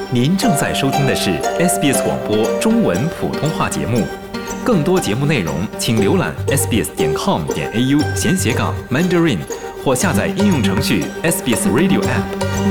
您正在收听的是 SBS 广播中文普通话节目。更多节目内容，请浏览 sbs.com.au/Mandarin 或下载应用程序 SBS Radio App。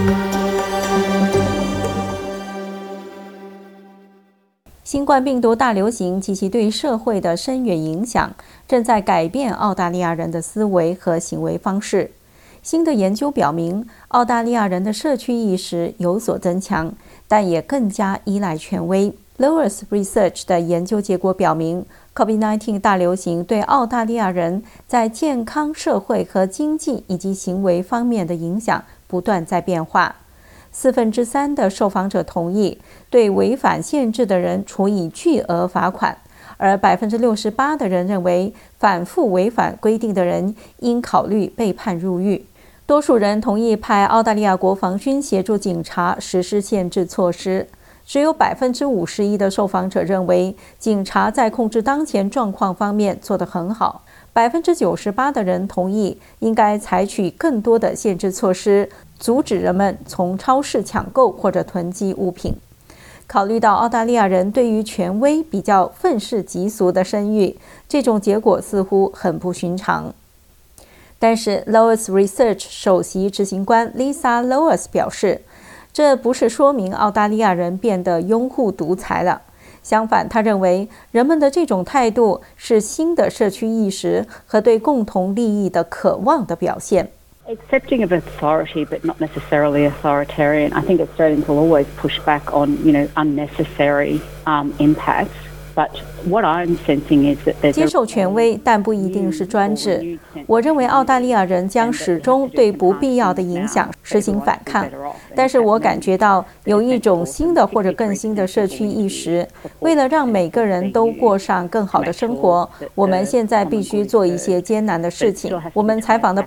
新冠病毒大流行及其对社会的深远影响，正在改变澳大利亚人的思维和行为方式。新的研究表明，澳大利亚人的社区意识有所增强，但也更加依赖权威。Lois Research 的研究结果表明， COVID-19 大流行对澳大利亚人在健康、社会和经济以及行为方面的影响不断在变化。3%的受访者同意对违反限制的人处以巨额罚款，而68%的人认为反复违反规定的人应考虑被判入狱。多数人同意派澳大利亚国防军协助警察实施限制措施。只有51%的受访者认为警察在控制当前状况方面做得很好。98%的人同意应该采取更多的限制措施，阻止人们从超市抢购或者囤积物品。考虑到澳大利亚人对于权威比较愤世嫉俗的声誉，这种结果似乎很不寻常。但是 Lois Research 首席执行官 Lisa Lois 表示，这不是说明澳大利亚人变得拥护独裁了。相反，他认为人们的这种态度是新的社区意识和对共同利益的渴望的表现。 Accepting of authority, but not necessarily authoritarian. I think Australians will always push back on, unnecessary impacts. But what I'm sensing is that there's 接受权威，但不一定是专制。我认为澳大利亚人将始终对不必要的影响实行反抗，但是我感觉到有一种新的或者更新的社区意识。为了让每个人都过上更好的生活，我们现在必须做一些艰难的事情。我们采访的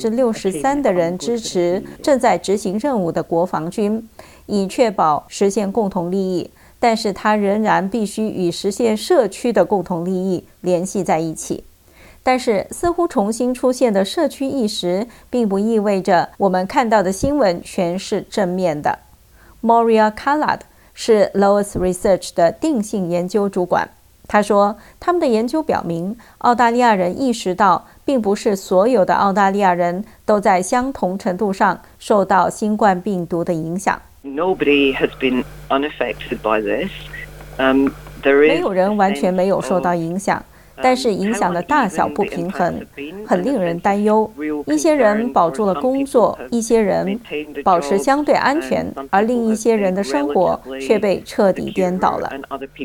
63%的人支持正在执行任务的国防军，以确保实现共同利益。但是它仍然必须与实现社区的共同利益联系在一起。但是似乎重新出现的社区意识并不意味着我们看到的新闻全是正面的。Moria Kallad 是 Lois Research 的定性研究主管。他说，他们的研究表明，澳大利亚人意识到并不是所有的澳大利亚人都在相同程度上受到新冠病毒的影响。 Nobody has been unaffected by this. 没有人完全没有受到影响，但是影响的大小不平衡，很令人担忧。一些人保住了工作，一些人保持相对安全，而另一些人的生活却被彻底颠倒了。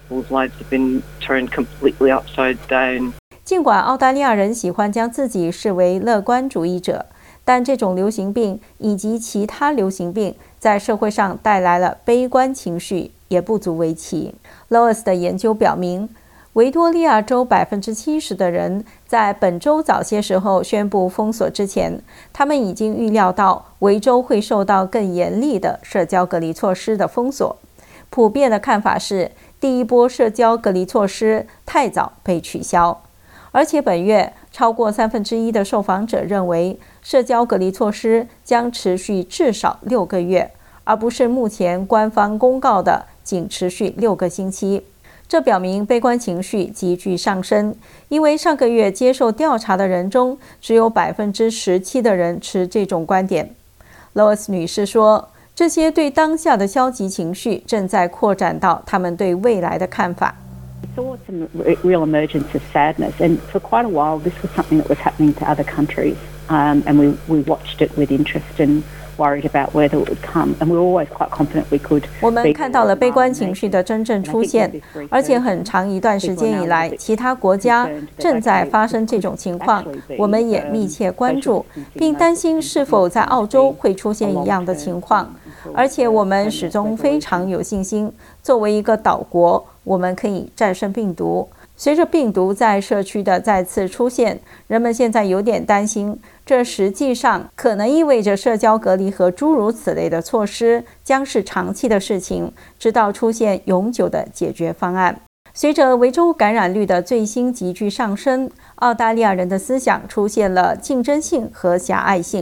尽管澳大利亚人喜欢将自己视为乐观主义者，但这种流行病以及其他流行病在社会上带来了悲观情绪，也不足为奇。Lois 的研究表明，维多利亚州70%的人在本周早些时候宣布封锁之前，他们已经预料到维州会受到更严厉的社交隔离措施的封锁。普遍的看法是，第一波社交隔离措施太早被取消。而且本月超过1/3的受访者认为社交隔离措施将持续至少6个月，而不是目前官方公告的仅持续6个星期。这表明悲观情绪急剧上升，因为上个月接受调查的人中只有17%的人持这种观点。Lois 女士说，这些对当下的消极情绪正在扩展到他们对未来的看法。 We saw some real emergence of sadness, and for quite a while this was something that was happening to other countries, and we watched it with interest and worried about whether it would come, and we were always quite confident we could. 我们看到了悲观情绪的真正出现，而且很长一段时间以来，其他国家正在发生这种情况，我们也密切关注，并担心是否在澳洲会出现一样的情况。而且我们始终非常有信心，作为一个岛国，我们可以战胜病毒。随着病毒在社区的再次出现，人们现在有点担心，这实际上可能意味着社交隔离和诸如此类的措施将是长期的事情，直到出现永久的解决方案。随着维州感染率的最新急剧上升，澳大利亚人的思想出现了竞争性和狭隘性。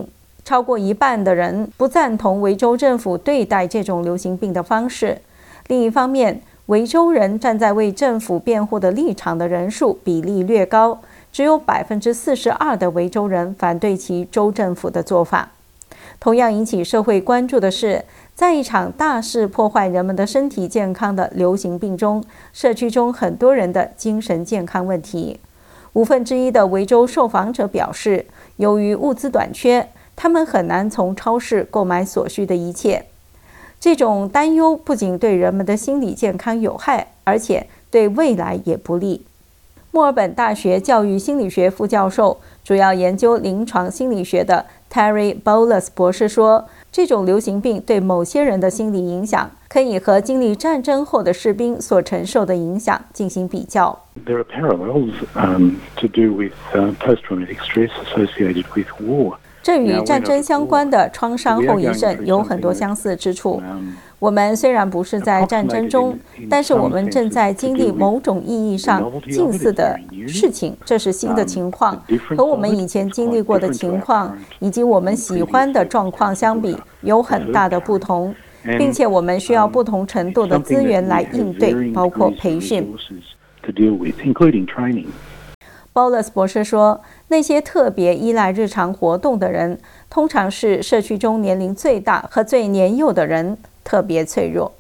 超过一半的人不赞同维州政府对待这种流行病的方式。另一方面，维州人站在为政府辩护的立场的人数比例略高，只有42%的维州人反对其州政府的做法。同样引起社会关注的是，在一场大肆破坏人们的身体健康的流行病中，社区中很多人的精神健康问题。1/5的维州受访者表示，由于物资短缺，他们很难从超市购买所需的一切。这种担忧不仅对人们的心理健康有害，而且对未来也不利。墨尔本大学教育心理学副教授、主要研究临床心理学的 Terry Bowles 博士说，这种流行病对某些人的心理影响可以和经历战争后的士兵所承受的影响进行比较。 There are parallels to do with post-traumatic stress associated with war. 这与战争相关的创伤后遗症有很多相似之处。我们虽然不是在战争中，但是我们正在经历某种意义上近似的事情，这是新的情况，和我们以前经历过的情况以及我们喜欢的状况相比，有很大的不同，并且我们需要不同程度的资源来应对，包括培训。Bowles 博士说，那些特别依赖日常活动的人，通常是社区中年龄最大和最年幼的人，特别脆弱。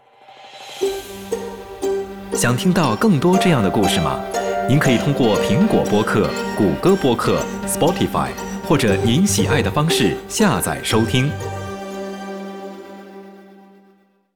想听到更多这样的故事吗？您可以通过苹果播客、谷歌播客、Spotify 或者您喜爱的方式下载收听。